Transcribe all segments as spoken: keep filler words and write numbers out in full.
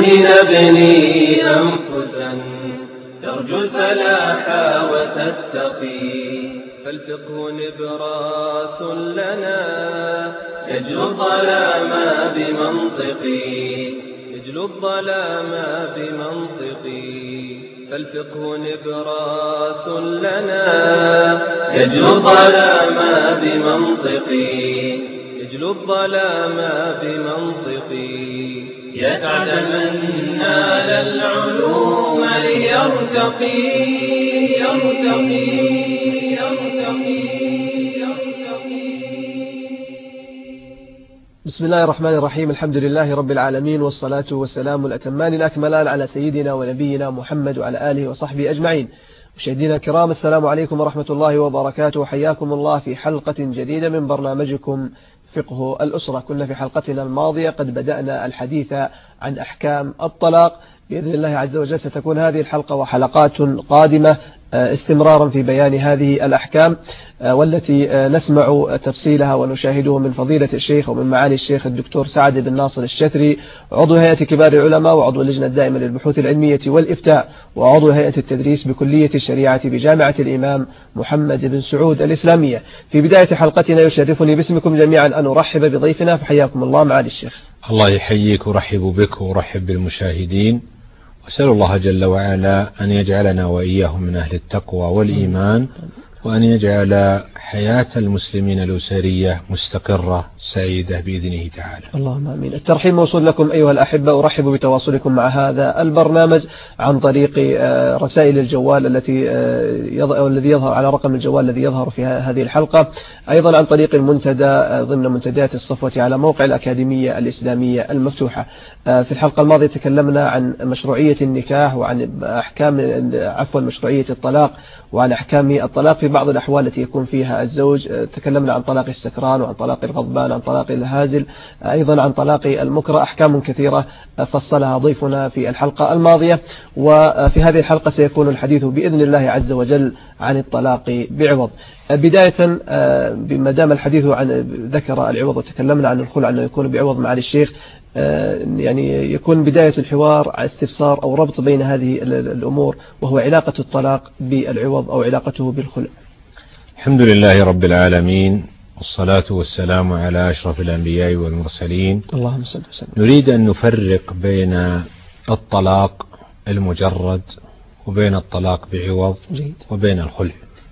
الدين ابني أنفسا ترجو الفلاح وتتقي، فالفقه نبراس لنا يجلو الظلام بمنطقي، يجلو الظلام بمنطقي، فالفقه نبراس لنا يجلو الظلام بمنطقي، يجلو الظلام بمنطقي. يسعد من نال العلوم ليرتقي يرتقي يرتقي يرتقي. بسم الله الرحمن الرحيم. الحمد لله رب العالمين، والصلاة والسلام الأتمان الأكملان على سيدنا ونبينا محمد وعلى آله وصحبه أجمعين. مشاهدينا الكرام، السلام عليكم ورحمة الله وبركاته، حياكم الله في حلقة جديدة من برنامجكم فقه الأسرة. كنا في حلقتنا الماضية قد بدأنا الحديث عن أحكام الطلاق. بإذن الله عز وجل ستكون هذه الحلقة وحلقات قادمة استمرارا في بيان هذه الأحكام، والتي نسمع تفصيلها ونشاهده من فضيلة الشيخ ومن معالي الشيخ الدكتور سعد بن ناصر الشتري، عضو هيئة كبار العلماء وعضو اللجنة الدائمة للبحوث العلمية والإفتاء وعضو هيئة التدريس بكلية الشريعة بجامعة الإمام محمد بن سعود الإسلامية. في بداية حلقتنا يشرفني باسمكم جميعا أن أرحب بضيفنا، فحياكم الله معالي الشيخ. الله يحييك ورحب بك ورحب بالمشاهدين، وأسأل الله جل وعلا أن يجعلنا وإياهم من أهل التقوى والإيمان، وأن يجعل حياة المسلمين الأسرية مستقرة سعيدة بإذنه تعالى. اللهم آمين. الترحيب موصول لكم أيها الأحبة، أرحب بتواصلكم مع هذا البرنامج عن طريق رسائل الجوال التي الذي يظهر على رقم الجوال الذي يظهر في هذه الحلقة، أيضا عن طريق المنتدى ضمن منتديات الصفوة على موقع الأكاديمية الإسلامية المفتوحة. في الحلقة الماضية تكلمنا عن مشروعية النكاح وعن أحكام عفوا مشروعية الطلاق وعن أحكام الطلاق في بعض الأحوال التي يكون فيها الزوج. تكلمنا عن طلاق السكران وعن طلاق الغضبان، عن طلاق الهازل، أيضا عن طلاق المكره، أحكام كثيرة فصلها ضيفنا في الحلقة الماضية. وفي هذه الحلقة سيكون الحديث بإذن الله عز وجل عن الطلاق بعوض. بداية بما دام الحديث عن ذكر العوض وتكلمنا عن الخلع أنه يكون بعوض معالي الشيخ، يعني يكون بداية الحوار على استفسار أو ربط بين هذه الأمور، وهو علاقة الطلاق بالعوض أو علاقته بالخلع. الحمد لله رب العالمين، والصلاة والسلام على أشرف الأنبياء والمرسلين. اللهم صل وسلم. نريد أن نفرق بين الطلاق المجرد وبين الطلاق بعوض جيد. وبين الخلع.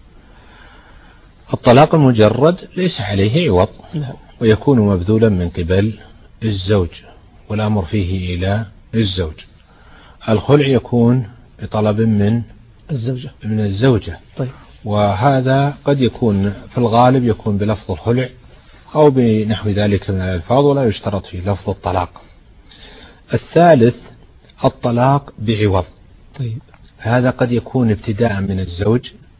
الطلاق المجرد ليس عليه عوض، نعم. ويكون مبذولا من قبل الزوج والأمر فيه إلى الزوج. الخلع يكون بطلب من الزوجة من الزوجة. طيب. وهذا قد يكون في الغالب يكون بلفظ الخلع أو بنحو ذلك من الألفاظ، ولا يشترط فيه لفظ الطلاق. الثالث الطلاق بعوض. طيب. هذا قد يكون ابتداء من الزوج